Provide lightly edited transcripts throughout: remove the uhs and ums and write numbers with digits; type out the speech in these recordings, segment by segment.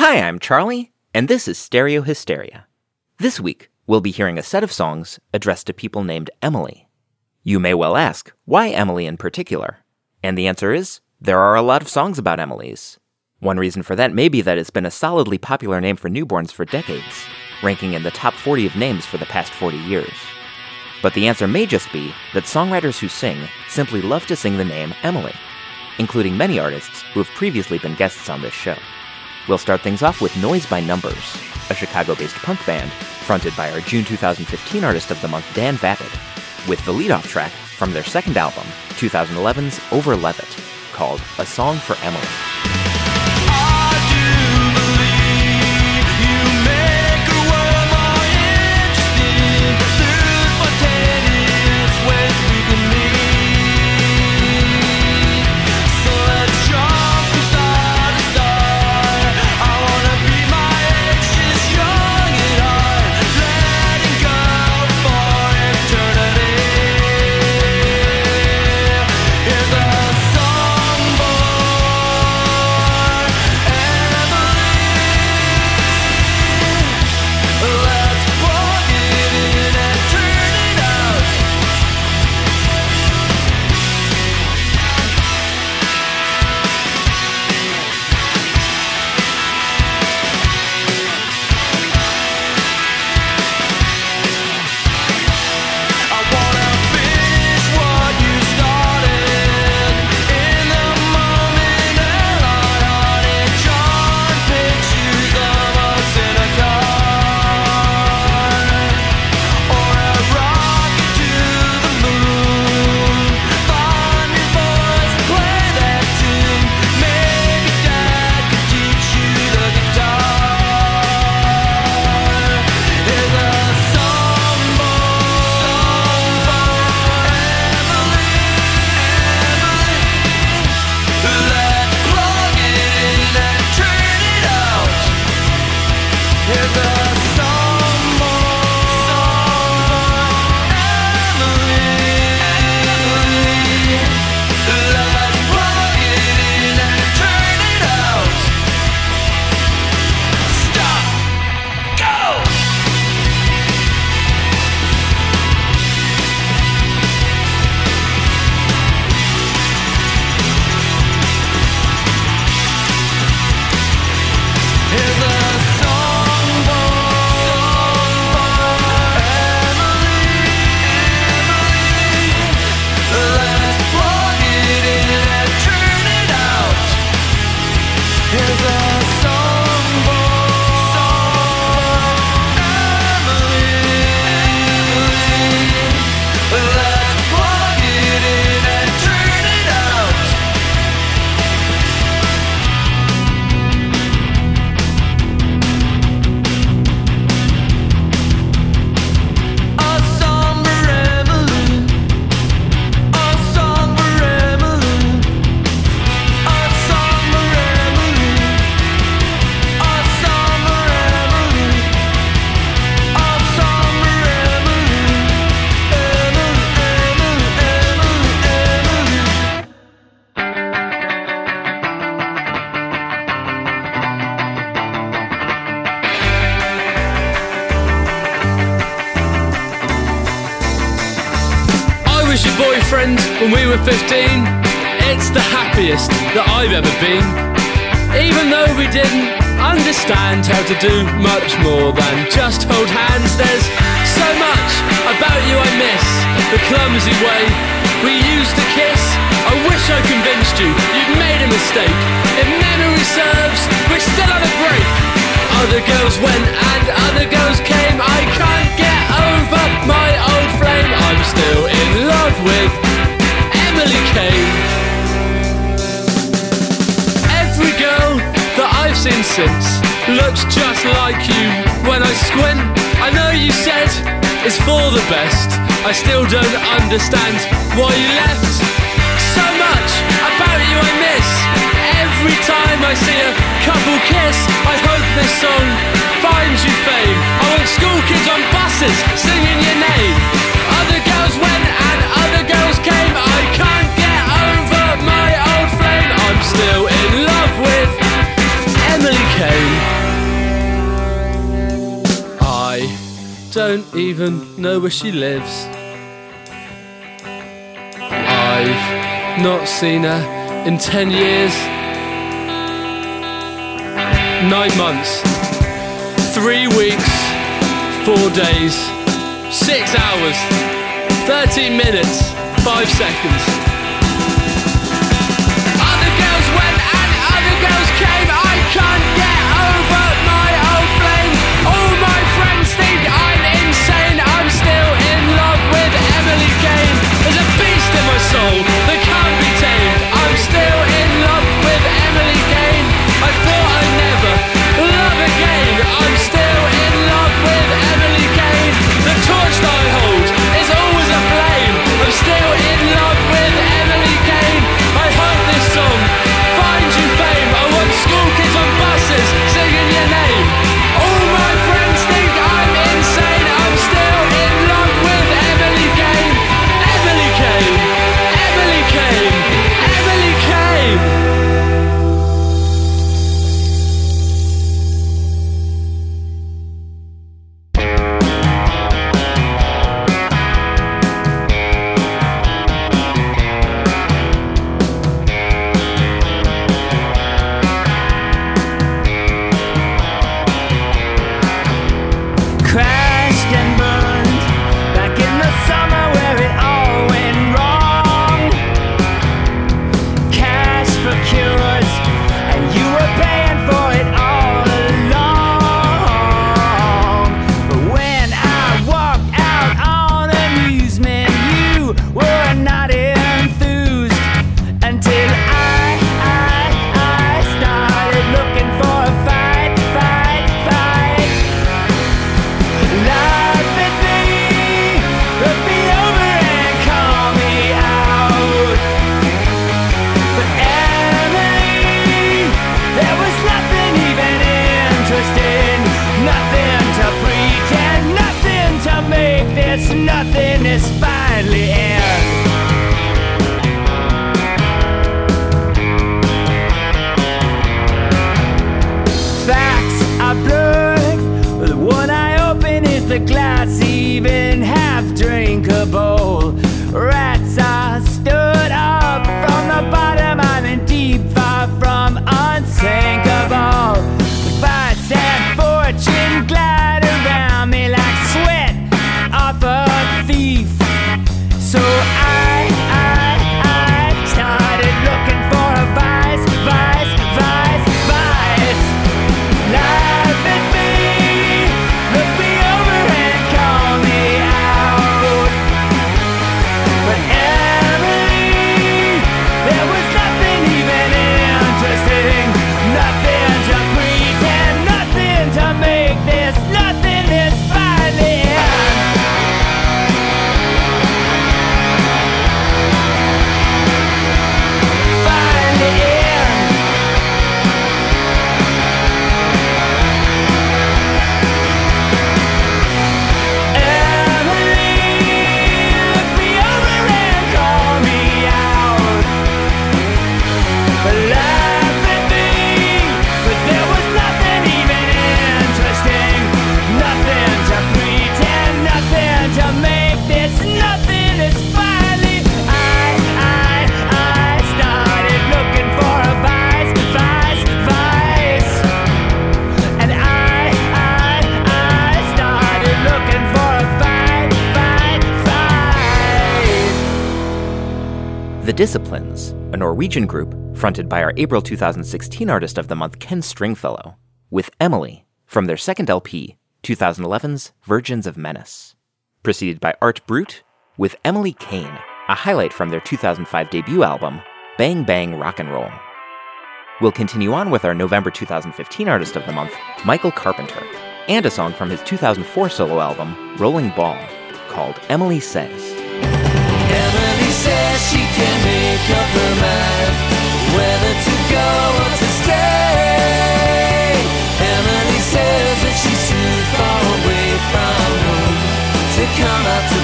Hi, I'm Charlie, and this is Stereo Hysteria. This week, we'll be hearing a set of songs addressed to people named Emily. You may well ask, why Emily in particular? And the answer is, there are a lot of songs about Emilys. One reason for that may be that it's been a solidly popular name for newborns for decades, ranking in the top 40 of names for the past 40 years. But the answer may just be that songwriters who sing simply love to sing the name Emily, including many artists who have previously been guests on this show. We'll start things off with Noise by Numbers, a Chicago-based punk band fronted by our June 2015 Artist of the Month, Dan Vapid, with the lead-off track from their second album, 2011's Over Levitt, called A Song for Emily. When we were 15, it's the happiest that I've ever been. Even though we didn't understand how to do much more than just hold hands, there's so much about you I miss. The clumsy way we used to kiss. I wish I convinced you you'd made a mistake. If memory serves, we're still on a break. Other girls went and other girls came. I can't get over my old flame. I'm still in love with Emily Kane. Every girl that I've seen since looks just like you. When I squint, I know you said it's for the best. I still don't understand why you left. So much about you I miss. Every time I see a couple kiss, I hope this song finds you fame. I want school kids on buses singing your name. Other girls went and other girls came. I can't get over my old flame. I'm still in love with Emily Kane. don't even know where she lives. I've not seen her in 10 years. 9 months, 3 weeks, 4 days, 6 hours, 13 minutes, 5 seconds. Other girls went and other girls came. I can't get over my old flame. All my friends think I'm insane. I'm still in love with Emily Kane. There's a beast in my soul that can't be tamed. I'm still in love with Emily Kane. I thought I'd never love again. I'm still in love with Emily Kane. The torch that I hold is always aflame. I'm still in love with Emily Kane. I hope this song finds you fame. I want school kids on buses singing your name. All my friends think I'm insane. I'm still in love with Emily Kane. Emily Kane. Emily Kane. Emily Kane. Crashed and burned back in the summer where it all went wrong. Cash for cures, and you were paying for it all along. But when I walked out on amusement, you were not enthused until I started looking for a fight. Laugh at me, look me over and call me out. But Emily, there was nothing even interesting, nothing to pretend, nothing to make this nothingness finally end. Facts are blurred, the one I open is the glass even half drinkable. Rats are stood up from the bottom, I'm in deep, far from unsinkable. Vice and fortune glide around me like sweat off a thief. So I started looking for a vice. Laugh at me, look me over and call me out. But Emily, there was nothing even interesting, nothing to pretend, nothing to make this nothingness finally end. Finally end. Emily, look me over and call me out. Laugh at me, but there was nothing even interesting, nothing to pretend, nothing to make this nothingness finally. I started looking for a vice. And I started looking for a fight. The Disciplines, a Norwegian group fronted by our April 2016 Artist of the Month Ken Stringfellow, with Emily from their second LP, 2011's Virgins of Menace. Preceded by Art Brut with Emily Kane, a highlight from their 2005 debut album, Bang Bang Rock and Roll. We'll continue on with our November 2015 Artist of the Month, Michael Carpenter, and a song from his 2004 solo album, Rolling Ball, called Emily Says. Emily says she can make up her mind whether to go or to stay. Emily says that she's too far away from home to come out to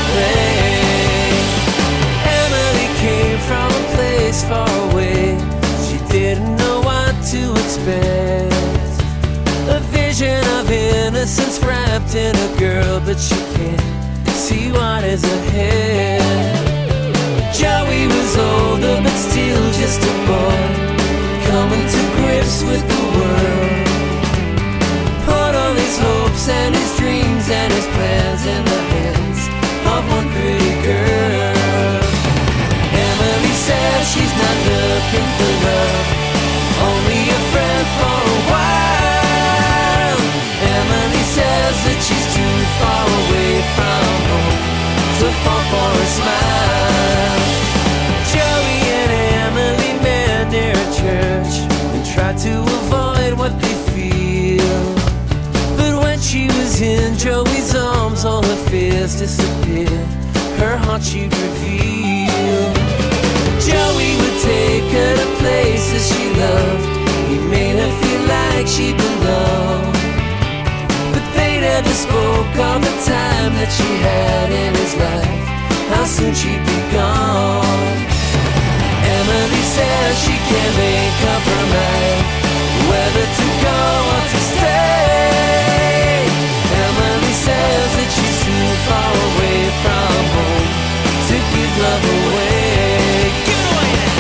play. Emily came from a place far away. She didn't know what to expect. A vision of inner innocence wrapped in a girl, but she can't see what is ahead. Joey was older, but still just a boy, coming to grips with the world. Put all his hopes and his dreams and his plans in the hands of one pretty girl. Emily says she's not looking for love, only a friend for a while. Emily says that she's too far away from home to fall for a smile. Joey and Emily met near a church and tried to avoid what they feel. But when she was in Joey's arms, all her fears disappeared, her heart she'd reveal. Joey would take her to places she loved, he made her feel like she belonged. But they never spoke of the time that she had in his life, how soon she'd be gone. Emily says she can't make up her mind whether to go or to stay. Emily says that she's too far away from home to give love away. Give it away now.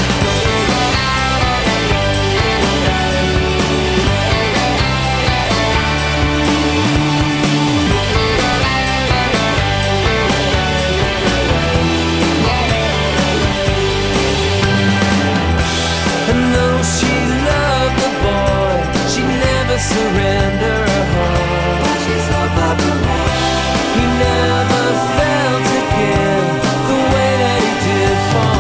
Surrender her heart. He never felt again the way that he did for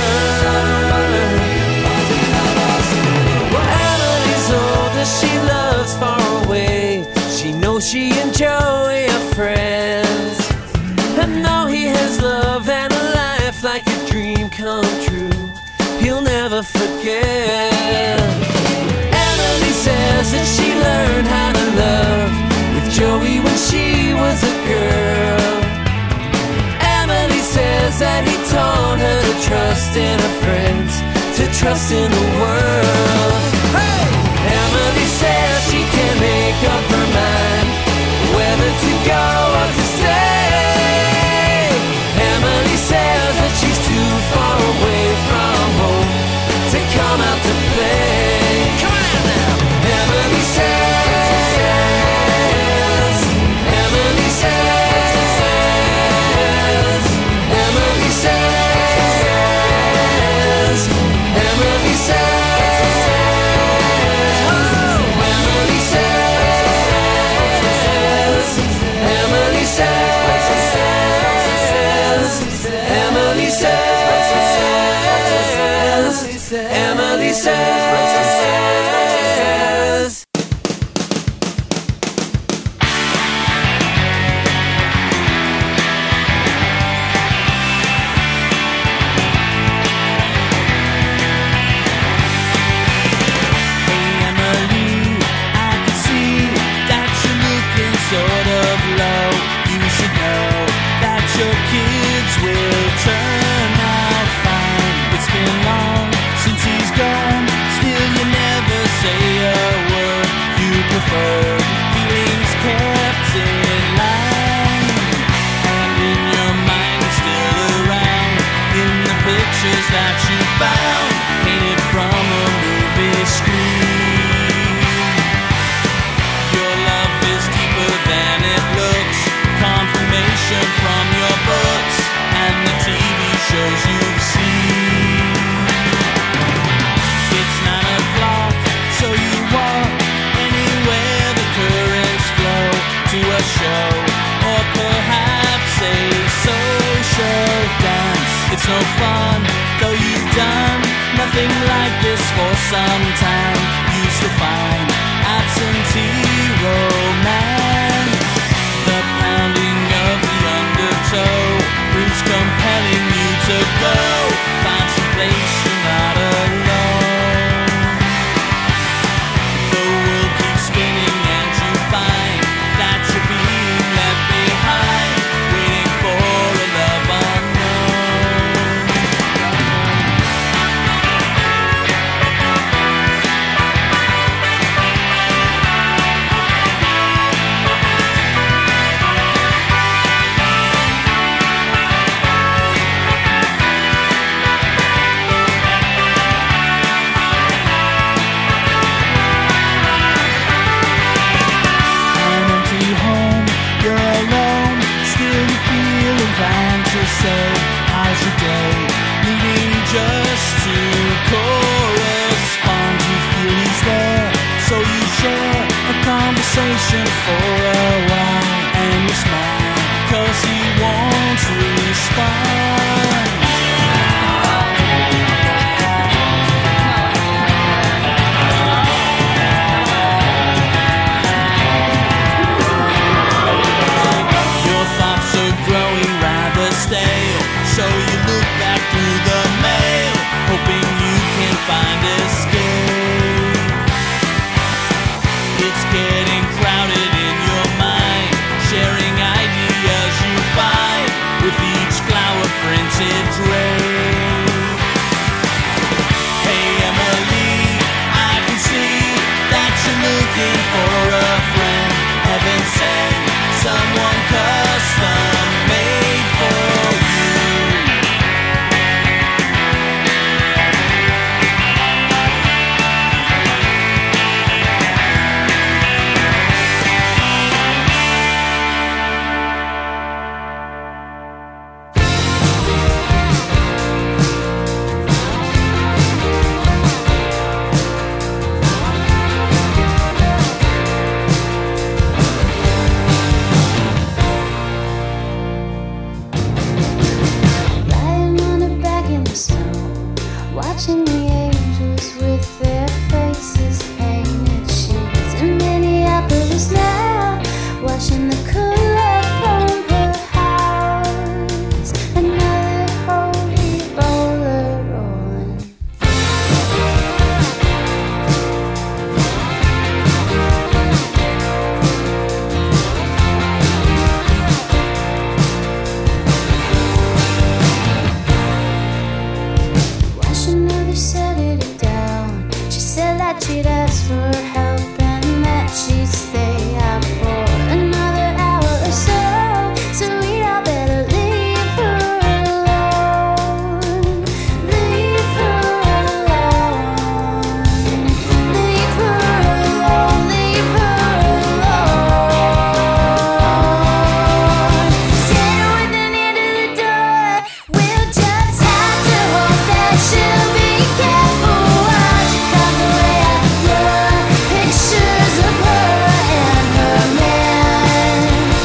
her. Well, Emily's older, she loves far away. She knows she and Joey are friends, and though he has love and a life like a dream come true, he'll never forget. Says that she learned how to love with Joey when she was a girl. Emily says that he taught her to trust in her friends, to trust in the world. Hey! Emily says she can't make up her mind whether to go or to stay. Emily says that she's too far away from home to come out to play. Come on out now! Emily says, Emily says, Emily says, Emily says, oh, Emily says, Emily says, Emily says, Emily says. Feelings kept in line, and in your mind it's still around, in the pictures that you found, painted from a movie screen. Your love is deeper than it looks, confirmation from your books and the TV shows you've seen. It's 9 o'clock, so you walk anywhere the currents flow, to a show or perhaps a social dance. It's no fun, though you've done nothing like this for some time. Used to find absentee romance, the pounding of the undertow is compelling you to go find some place you're not alone. The world keeps spinning and you find that you're being left behind, waiting for a love unknown. say, how's your day? Needing just to correspond. You feel he's there, so you share a conversation for a while. And you smile, cause he won't respond. Your thoughts are growing rather stale, so you look back through the mail, hoping you can find escape. It's getting crowded in your mind, sharing ideas you find with each flower printed tray. Hey Emily, I can see that you're looking for a friend. Heaven sent someone custom made for you. Lying on a bag in the snow, watching the angels with their faces painted sheets. In Minneapolis now, watching the cooler from her house. Another holy roller rolling. Why she never settled it down? She said that she'd ask for help and that she'd stay out for another hour or so. So we'd all better leave her alone. Leave her alone. Leave her alone. Leave her alone. Stand with an ear to the door. We'll just have to hope that she'll be careful while she comes away at the floor. Pictures of her and her man.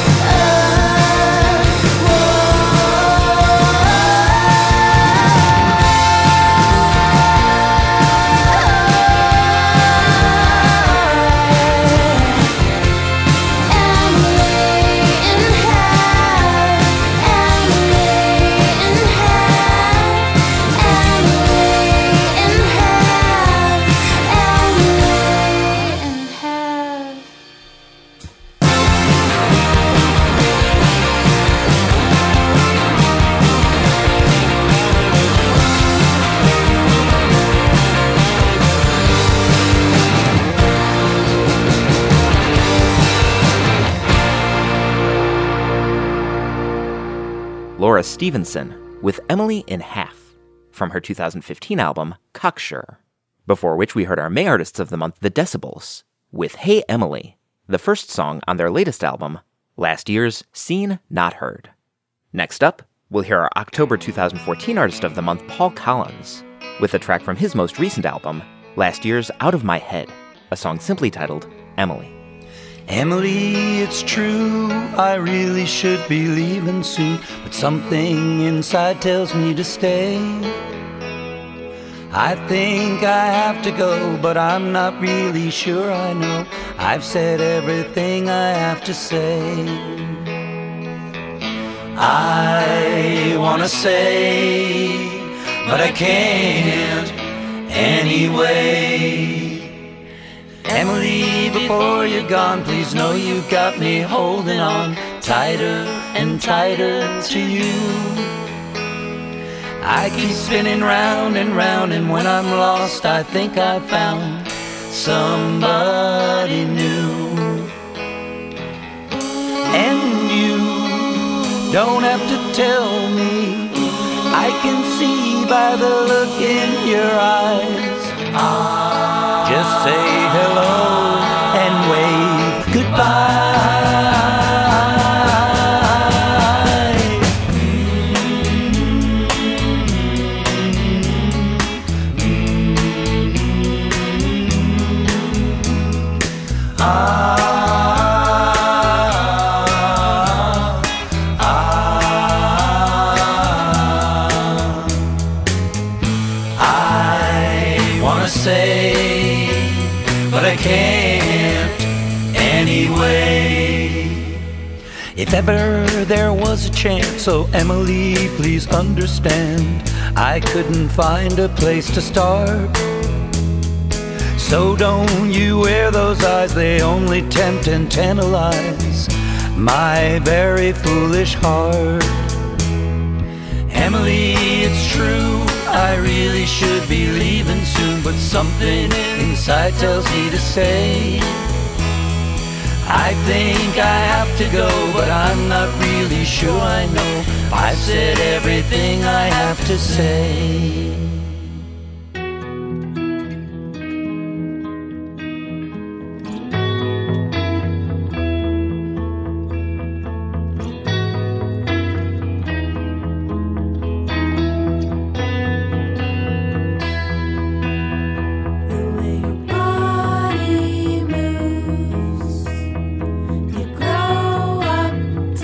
Laura Stevenson with Emily in Half from her 2015 album Cocksure, before which we heard our May Artists of the Month, The Decibels, with Hey Emily, the first song on their latest album, last year's Seen Not Heard. Next up, we'll hear our October 2014 Artist of the Month, Paul Collins, with a track from his most recent album, last year's Out of My Head, a song simply titled Emily. Emily, it's true, I really should be leaving soon, but something inside tells me to stay. I think I have to go, but I'm not really sure I know. I've said everything I have to say. I wanna say, but I can't anyway. Emily, before you're gone, please know you've got me holding on tighter and tighter to you. I keep spinning round and round, and when I'm lost, I think I found somebody new. And you don't have to tell me, I can see by the look in your eyes. Just say hello and wave goodbye. anyway. If ever there was a chance, oh Emily, please understand, I couldn't find a place to start. So don't you wear those eyes, they only tempt and tantalize my very foolish heart. Emily, it's true, I really should be leaving soon, but something inside tells me to stay. I think I have to go, but I'm not really sure I know I've said everything I have to say.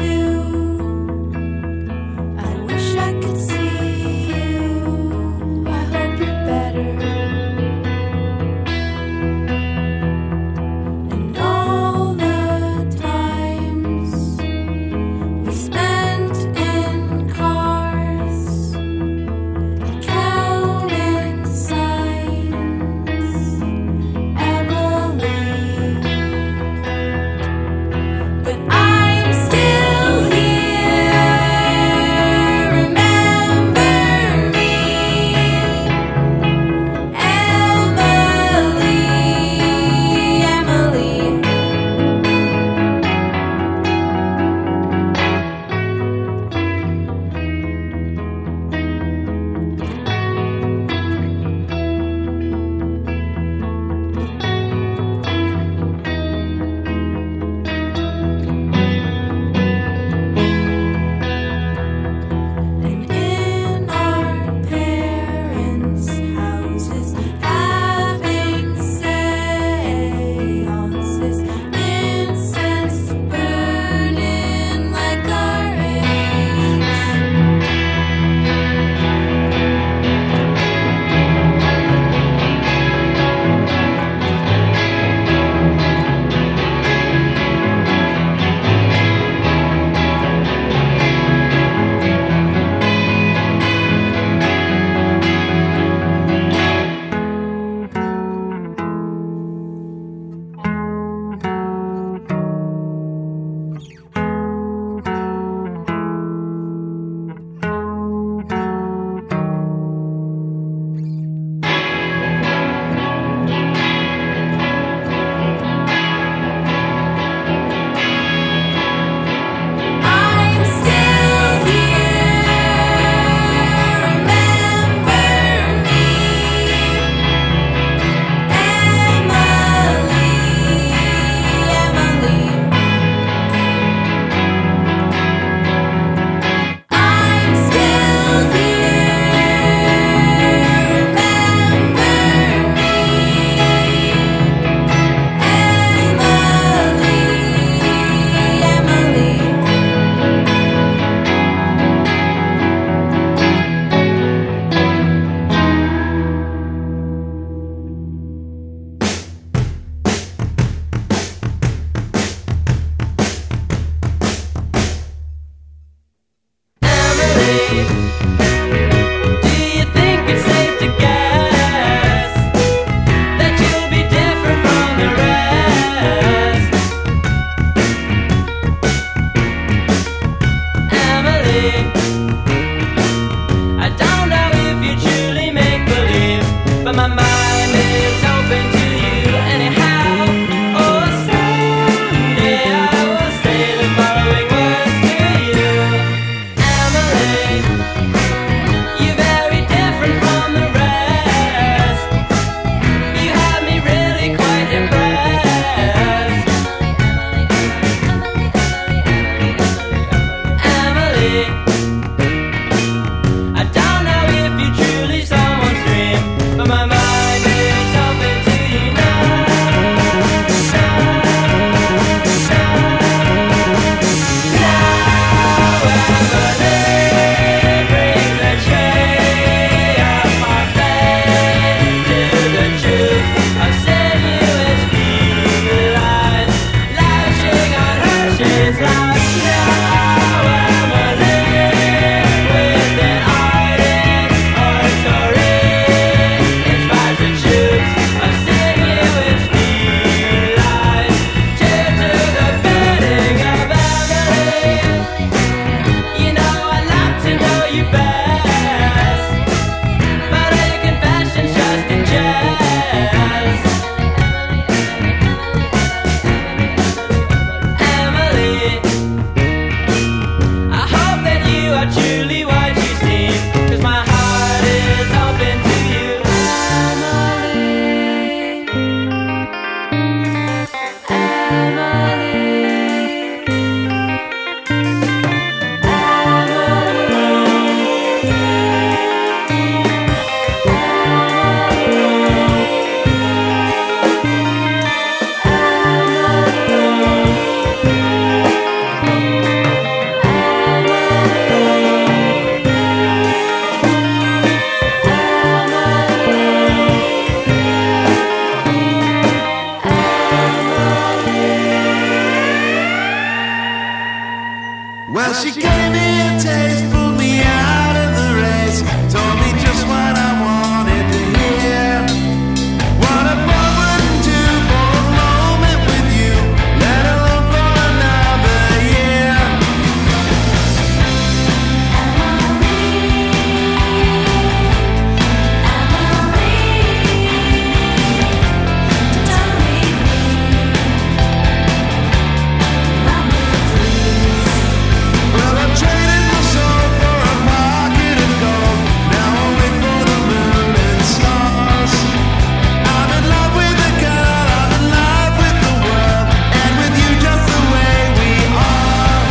I Well, she gave me a taste, pulled me out of the race, told me just what I wanted to hear. What a boy wouldn't do for a moment with you, let alone for another year. Well, I traded my soul for a pocket of gold. Now I wait for the moon and stars. I'm in love with a girl, I'm in love with the world, and with you just the way we are.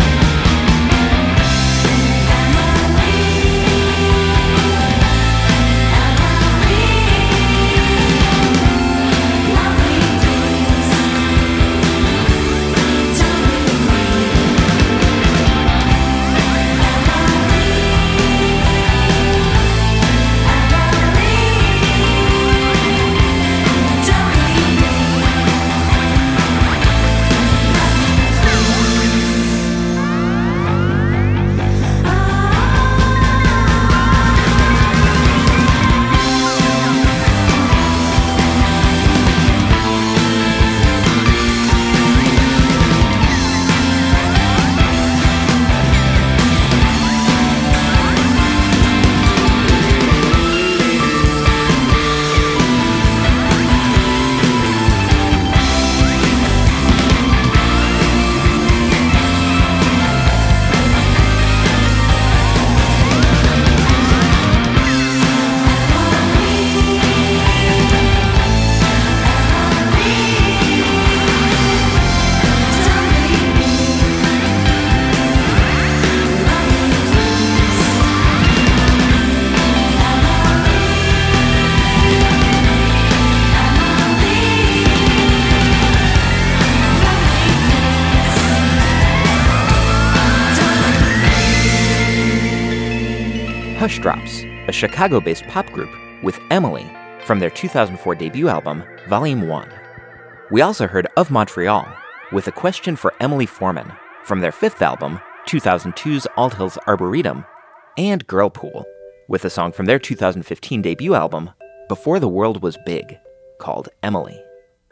Hush Drops, a Chicago-based pop group with Emily from their 2004 debut album, Volume 1. We also heard Of Montreal with a question for Emily Foreman from their fifth album, 2002's All Hills Arboretum, and Girlpool with a song from their 2015 debut album, Before the World Was Big, called Emily.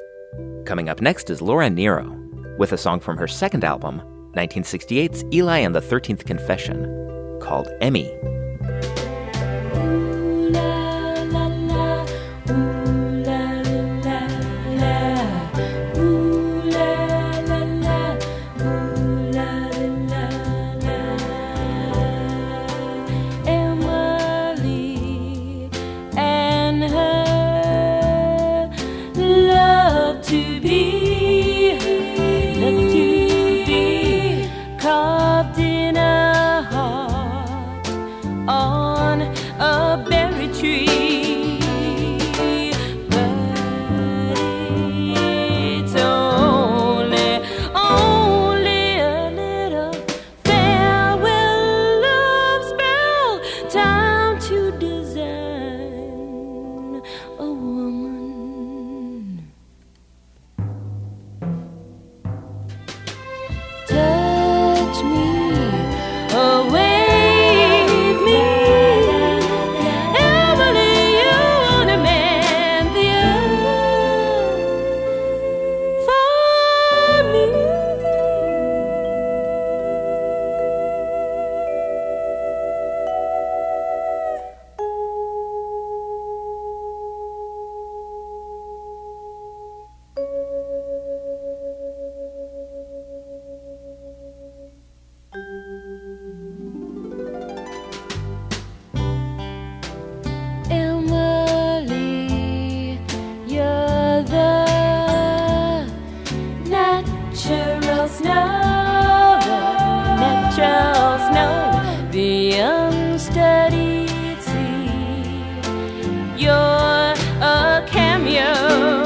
Coming up next is Laura Nyro with a song from her second album, 1968's Eli and the 13th Confession, called Emmy. Emily and her love to be carved in a heart on a bed. natural snow, the natural snow, the unstudied sea. You're a cameo.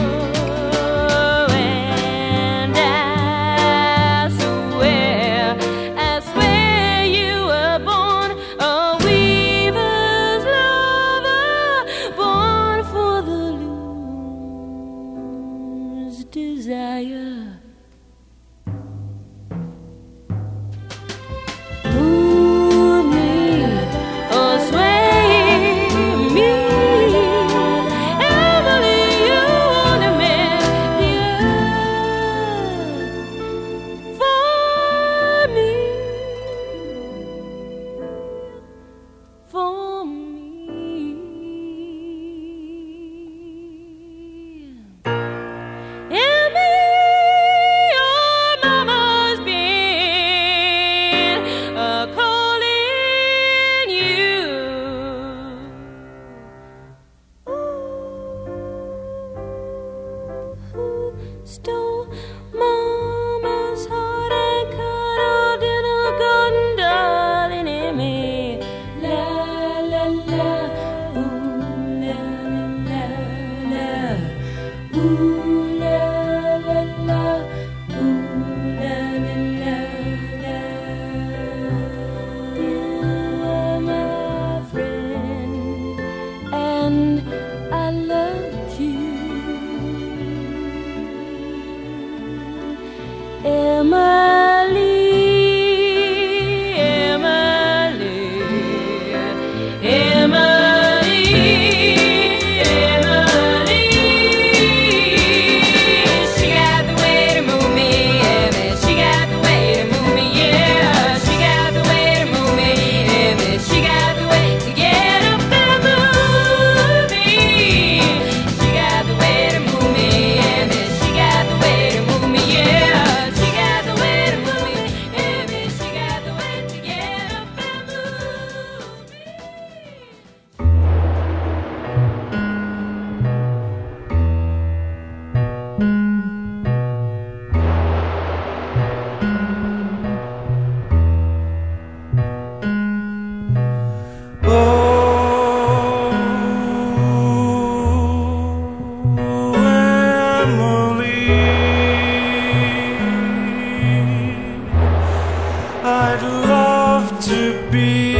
Stole Mama's heart and cuddled in a garden, darling, in me. La la la, ooh la la la, ooh la la la, ooh la la la. You are my friend, and I loved you. Emily, Emily, Emily, Emily. She got the way to move me, Emily. She got the way to move me, yeah. She got the way to move me, Emily. She got the way to get up and move me. She got the way to move me, Emily. She got the way to move me, yeah. I'd love to be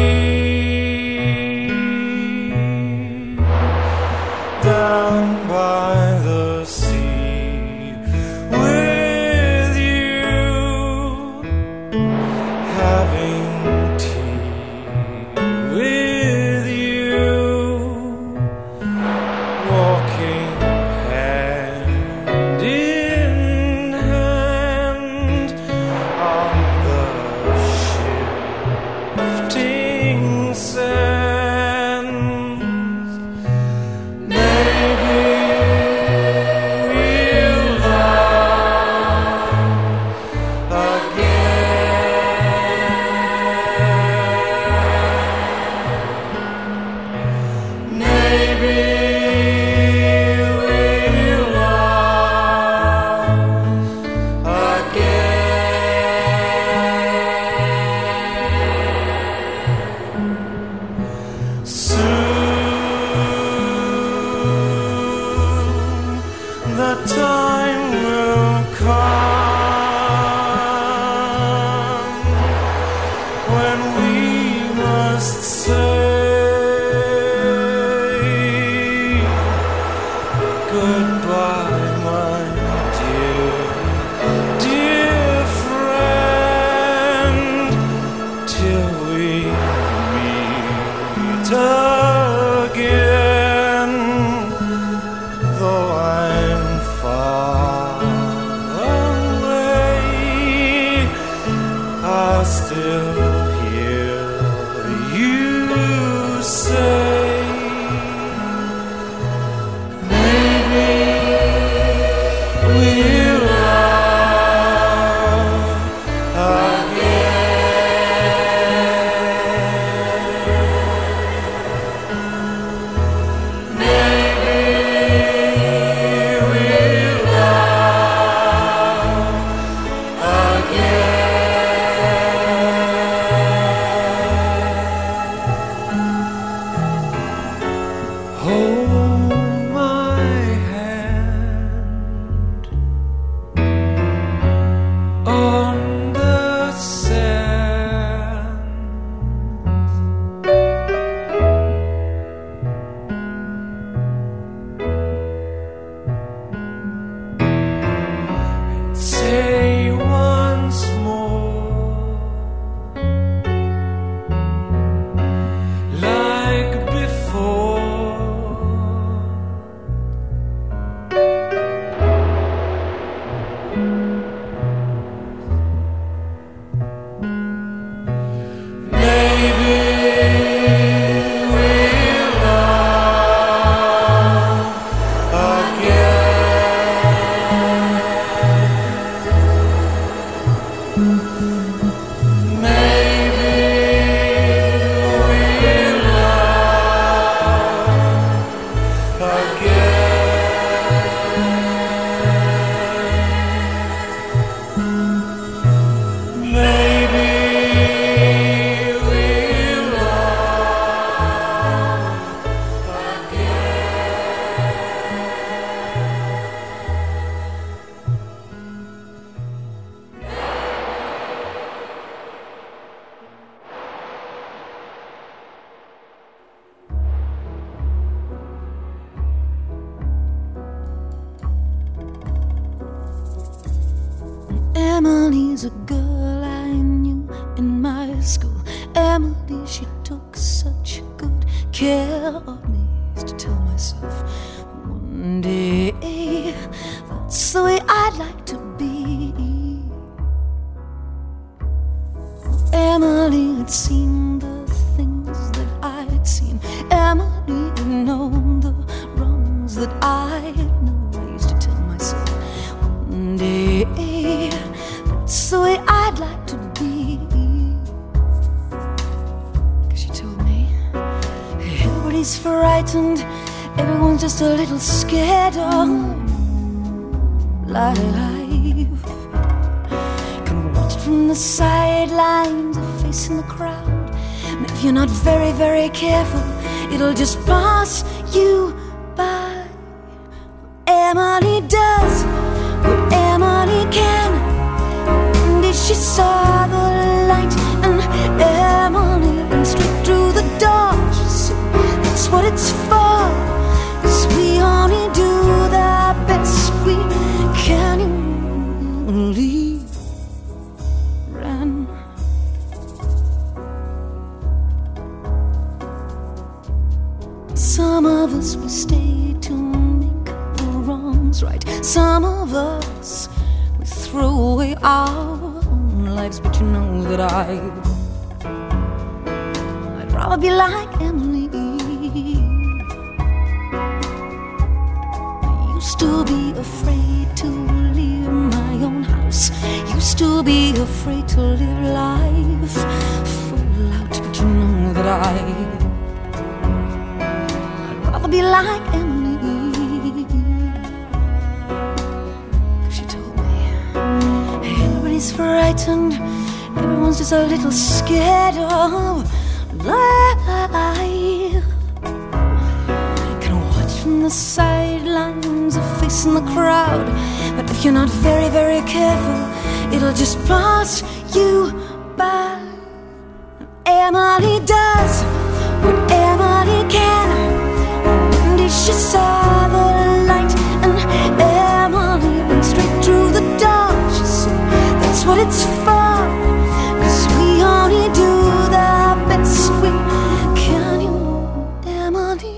down by the sea with you, having tea with you, walking hand in hand on the shifting sands. Maybe we'll love again. Maybe we'll love again. Soon the time will come when we must say goodbye, my dear, dear friend, till we meet again. Though I'm far away, I still hear you say, maybe we'll love again. Maybe we'll love again. Emily's a girl I knew in my school. Emily, she took such good care of me. Used to tell myself one day that's the way I'd like to be. Emily had seen the things that I'd seen. Emily had known the wrongs that I had known. I used to tell myself one day that's the way I'd like to be. 'Cause she told me everybody's frightened, everyone's just a little scared of life. Can watch it from the sidelines or facing the crowd, and if you're not very, very careful, it'll just pass you by. Emily does what Emily can, and if she saw the light, and Emily went straight through the door. She said, that's what it's for, 'cause we only do the best we can. Emily ran. Some of us will stay to make the wrongs right. Some of us will throw away our own lives. But you know that I'd rather be like Emily. I used to be afraid to leave my own house. Used to be afraid to live life full out. But you know that I'd rather be like Emily. 'Cause she told me everybody's frightened, everyone's just a little scared of life. Can watch from the sidelines or facing the crowd, but if you're not very, very careful, it'll just pass you by. Emily does what Emily can, and if she saw the light, and Emily went straight through the door. She said, that's what it's for, 'cause we only do the best we can. You know, Emily.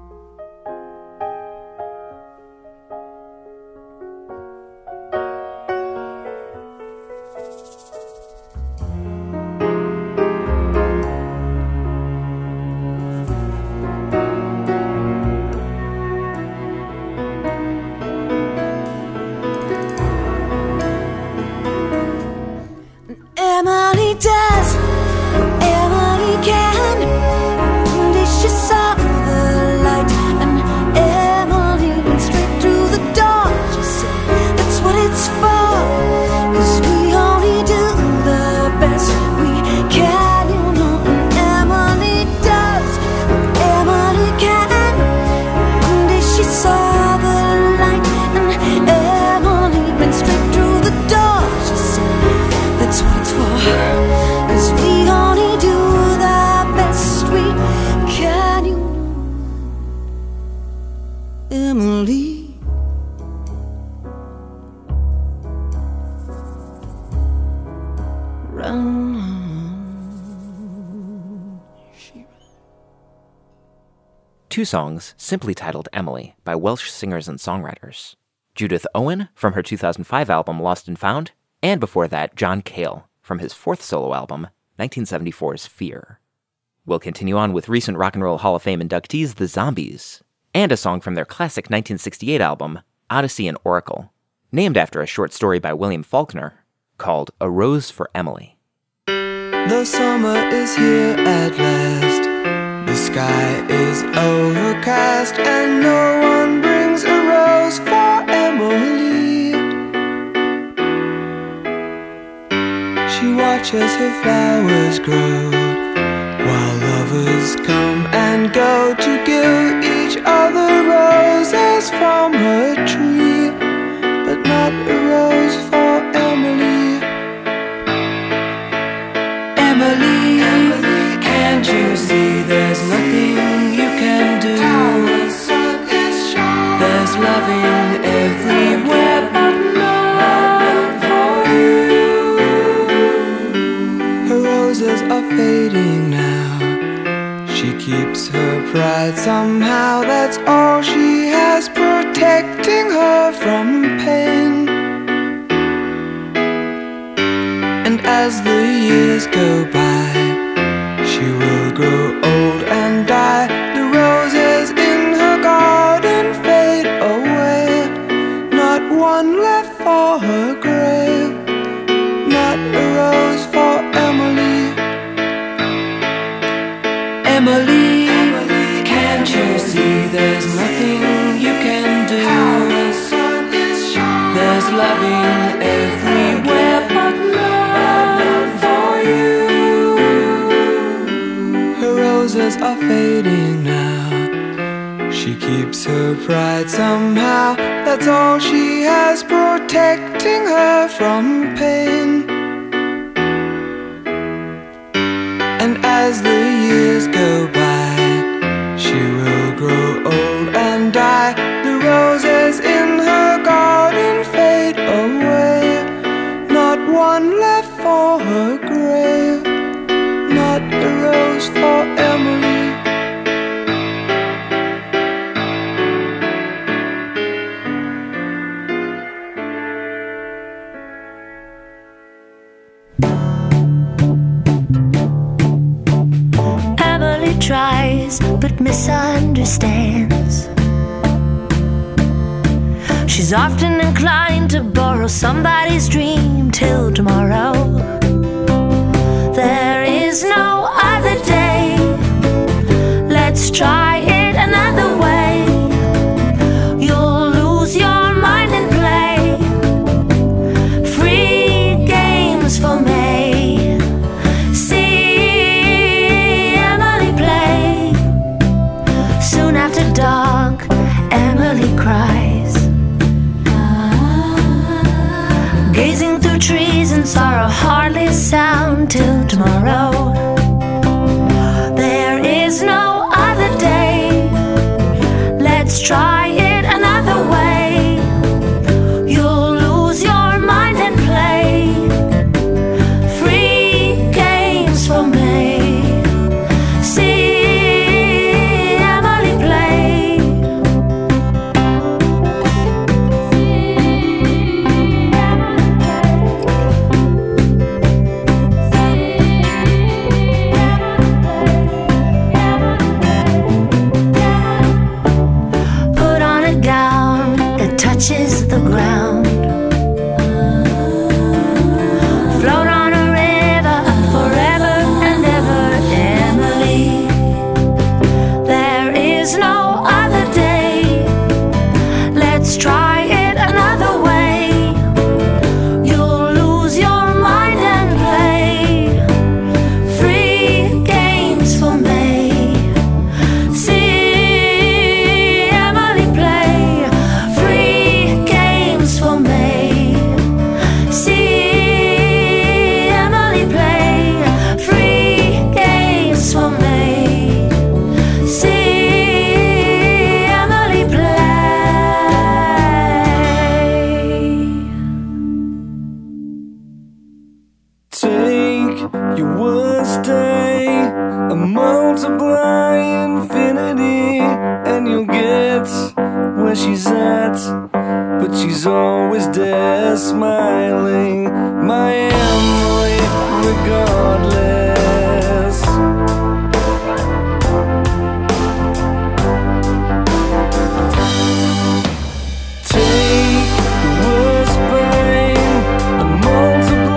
Emily does, Emily can, and if she saw the light, and Emily went straight through the door. She said, that's what it's for, 'cause we only do the best we can. You know, and Emily does what Emily can, and if she saw the light, and Emily went straight through the door. She said, that's what it's for, 'cause we only do the best we can. You know, Emily. Run. Two songs simply titled Emily by Welsh singers and songwriters. Judith Owen from her 2005 album Lost and Found, and before that, John Cale from his fourth solo album, 1974's Fear. We'll continue on with recent Rock and Roll Hall of Fame inductees, the Zombies, and a song from their classic 1968 album, Odyssey and Oracle, named after a short story by William Faulkner, called A Rose for Emily. The summer is here at last. The sky is overcast, and no one brings a rose for Emily. She watches her flowers grow, while lovers come and go to give each other roses from her tree, but not a rose for Emily. Emily, Emily, can't you see there's nothing you can do? There's loving everywhere but love for you. Her roses are fading now. She keeps her pride somehow. That's all she has, protecting her from pain. And as the years go by, she will grow old and die. The roses in her garden fade away. Not one left for her grave. Not a rose for Emily. Emily, Emily, can't you see there's nothing you can do? There's loving everywhere but love for you. Her roses are fading now. She keeps her pride somehow. That's all she has, protecting her from pain. And as the years go by, she will grow old and die. The roses in her garden fade away. Not one left for her grave. Not a rose for Emily. Tries but misunderstands. She's often inclined to borrow somebody's dream till tomorrow. There is no other day. Let's try it another way. You'll lose your mind and play free games for me. After dark, Emily cries, gazing through trees and sorrow hardly sound till tomorrow. There is no other day. Let's try it another way. You'll lose your mind and play free games for me. See touches the ground. Float on a river forever and ever, Emily. There is no other day. Let's try it another way. You'll lose your mind and play free games for me. See Emily play free games for me. See Emily play free games for me. See Emily play. Take your worst day and multiply infinity, and you'll get where she's at. But she's always there smiling, my Emily, regardless. Take the worst pain and multiply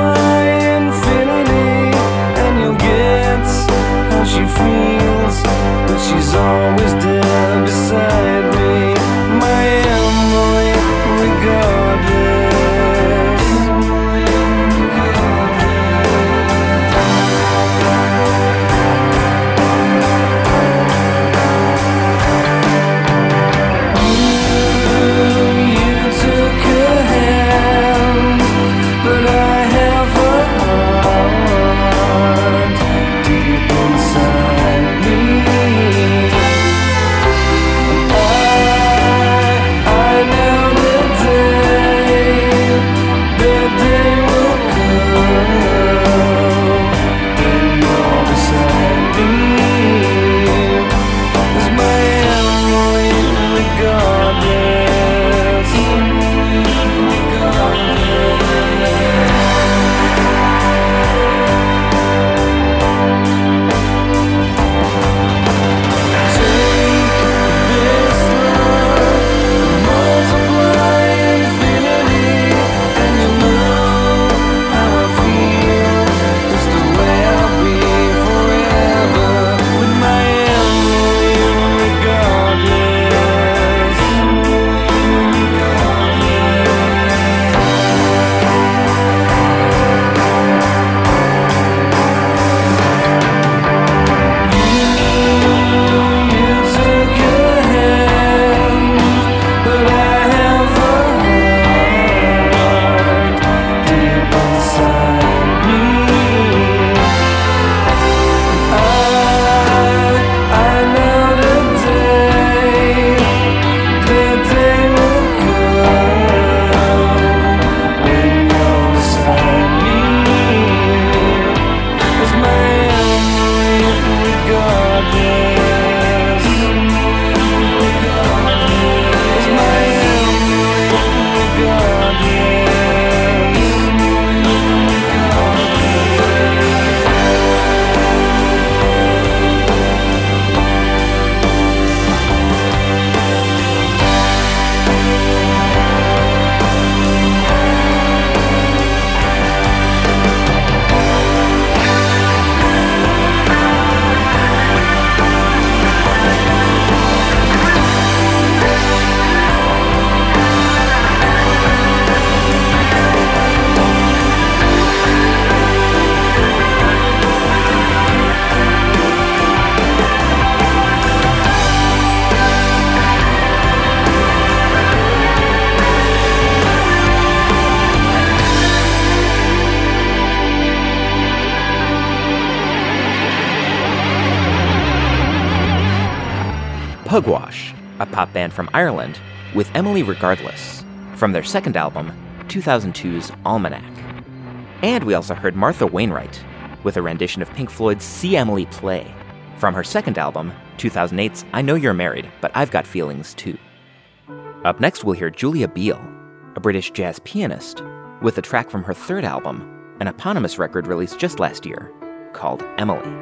Pugwash, a pop band from Ireland, with Emily Regardless, from their second album, 2002's Almanac. And we also heard Martha Wainwright, with a rendition of Pink Floyd's See Emily Play, from her second album, 2008's I Know You're Married, But I've Got Feelings Too. Up next, we'll hear Julia Beal, a British jazz pianist, with a track from her third album, an eponymous record released just last year, called Emily.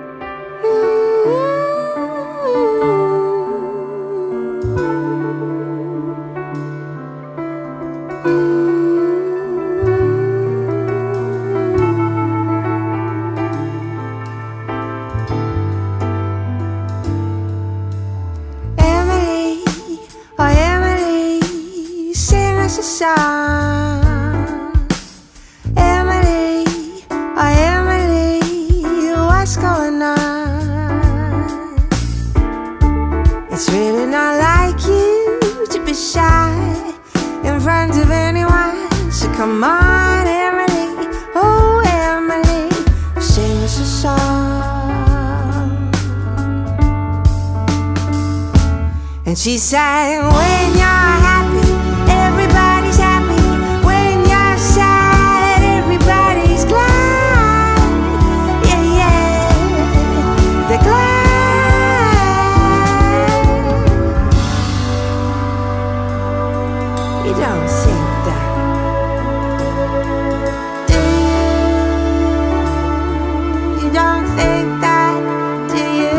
Emily, oh Emily, what's going on? It's really not like you to be shy in front of anyone. So come on, Emily, oh Emily, sing us a song. And she sang, when you're happy, everybody's happy. When you're sad, everybody's glad. Yeah, yeah, they're glad. You don't think that, do you? You don't think that, do you?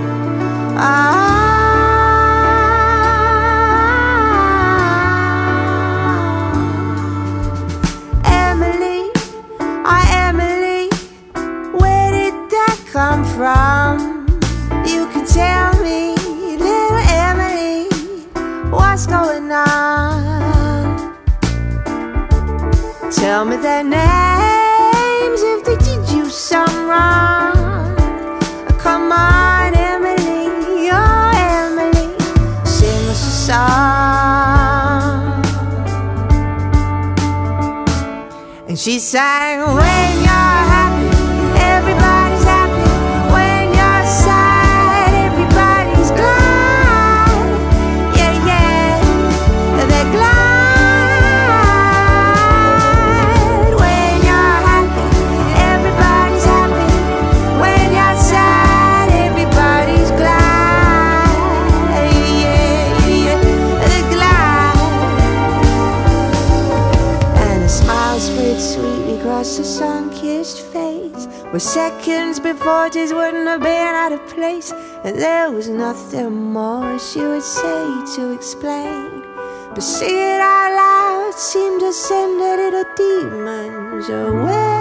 Come from, you can tell me, little Emily, what's going on? Tell me their names if they did you some wrong. Come on, Emily, oh Emily, sing us a song. And she sang, when you're happy, everybody's happy. The sun-kissed face, where seconds before just wouldn't have been out of place, and there was nothing more she would say to explain. But say it out loud seemed to send her little demons away.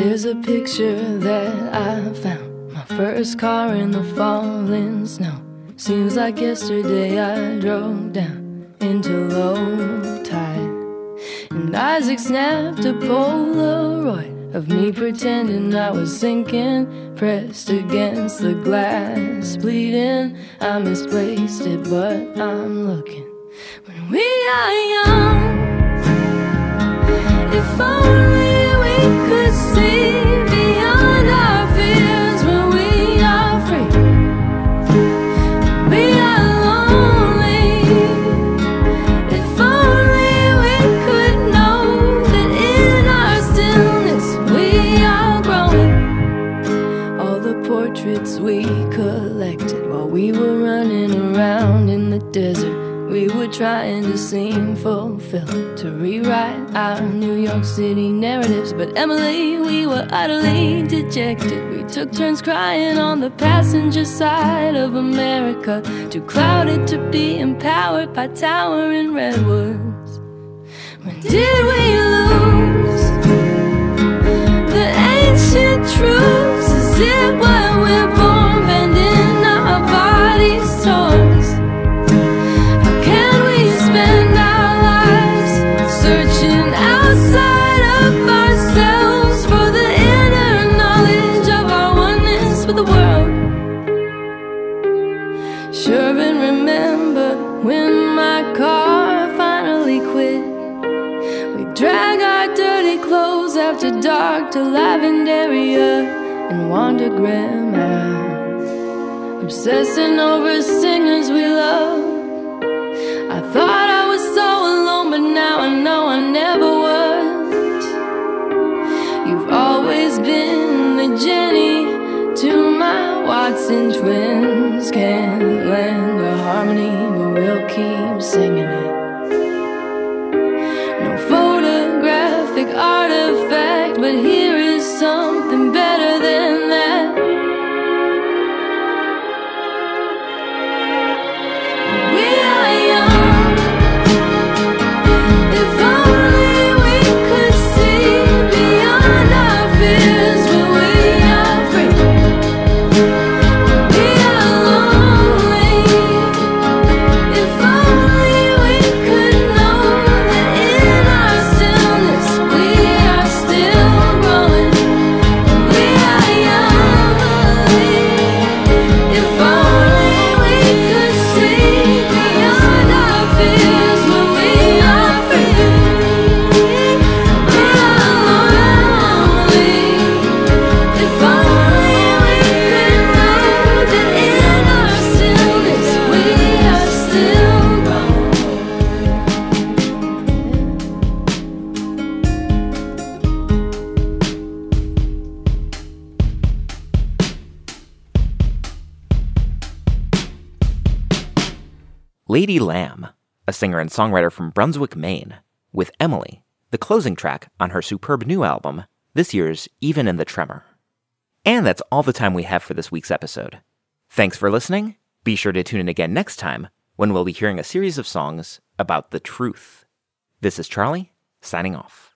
There's a picture that I found, my first car in the falling snow. Seems like yesterday I drove down into low tide, and Isaac snapped a Polaroid of me pretending I was sinking, pressed against the glass, bleeding. I misplaced it, but I'm looking. When we are young, if only we could see beyond our fears. When we are free, we are lonely. If only we could know that in our stillness we are growing. All the portraits we collected while we were running around in the desert, we were trying to seem fulfilled, to rewrite our New York City narratives. But Emily, we were utterly dejected. We took turns crying on the passenger side of America, too clouded to be empowered by towering redwoods. When did we lose the ancient truths? Is it what we're born, bending our bodies towards? Spend our lives searching outside of ourselves for the inner knowledge of our oneness with the world. Sure, and remember when my car finally quit, we drag our dirty clothes after dark to Lavendaria and wander Graham Ave, obsessing over singers we love. I thought I was so alone, but now I know I never was. You've always been the Jenny to my Watson twins. Can't lend a harmony, but we'll keep singing it. No photographic artifact, but here is something better than that. We are young. Lady Lamb, a singer and songwriter from Brunswick, Maine, with Emily, the closing track on her superb new album, this year's Even in the Tremor. And that's all the time we have for this week's episode. Thanks for listening. Be sure to tune in again next time when we'll be hearing a series of songs about the truth. This is Charlie, signing off.